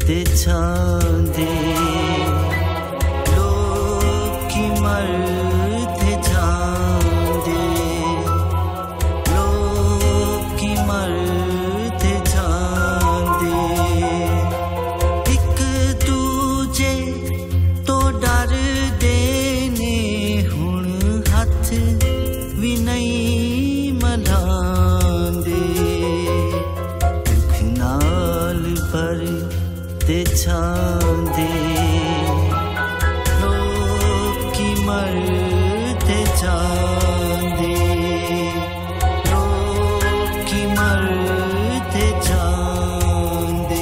ते छांदे लोग की मरते छांदे लोग की मरते छांदे एक दूजे तो डर देने हुण हथ भी नहीं मलांदे दुख नाल पर ते छांदे लोग की मरते छांदे लोग की मरते छांदे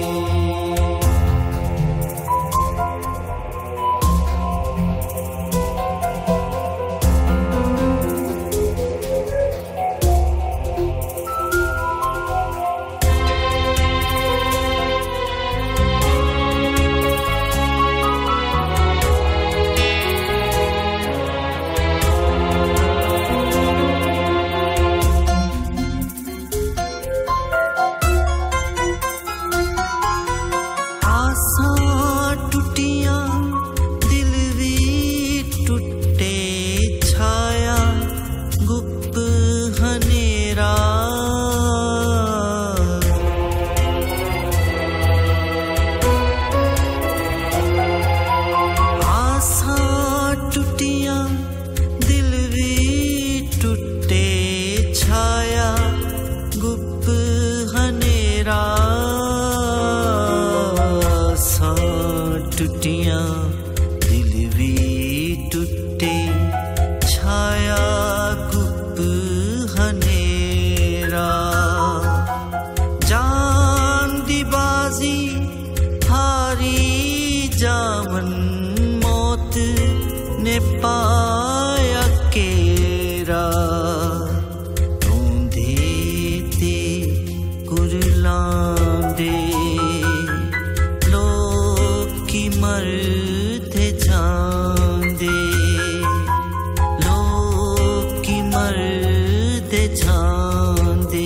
टूटियां दिल भी टूटे छाया गुप हनेरा जान दी बाजी हारी जावन मौत ने पाया केरा रोंदे ते कुरलांदे मरते छांदे लोग की मरते छांदे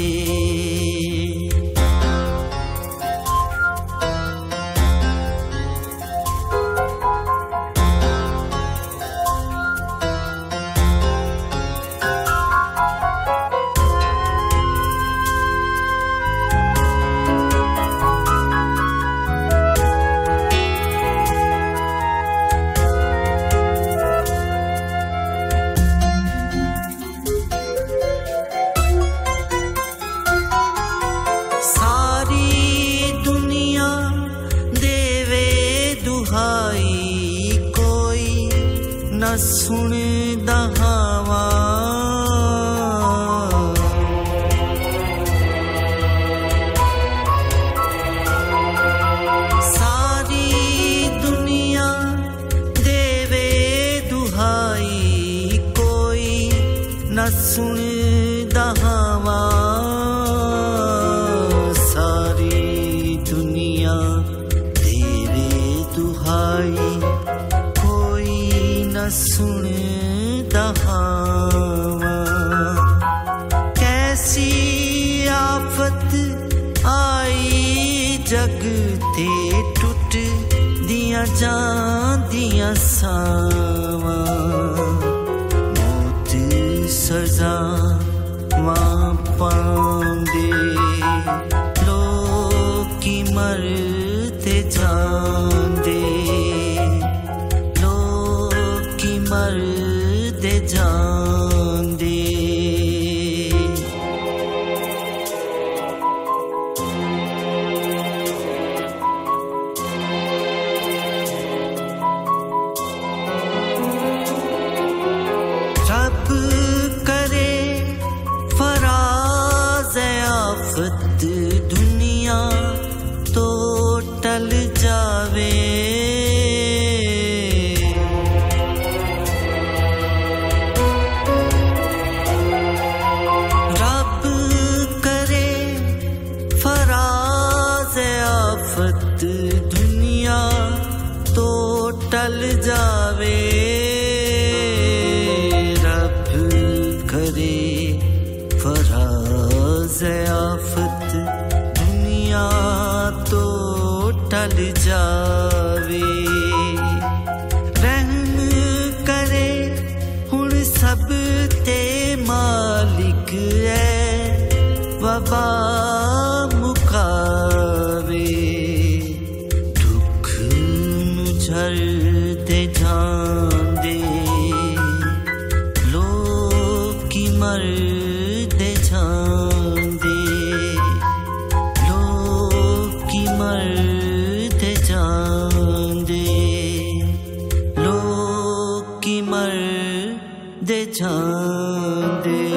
न सुनदा हवा सारी दुनिया देवे दुहाई कोई न सुनदा हवा सारी दुनिया देवे दुहाई सुनदा हवा कैसी आफत आई जग ते टूट दिया जांदियां सावां मौत सजा मां पांदे लोग की मरते जांदे मरते जांदे रब करे फराज आफत दुनिया तो टल जावे दुनिया तो टल जावे रब करे फराज आफत दुनिया तो टल जावे। रहम करे हुण सब ते मालिक है वबा मुकावे। दुख नू झरदे जांदे लोकी मरदे जांदे। लोकी मरदे जांदे। लोकी मरदे जांदे।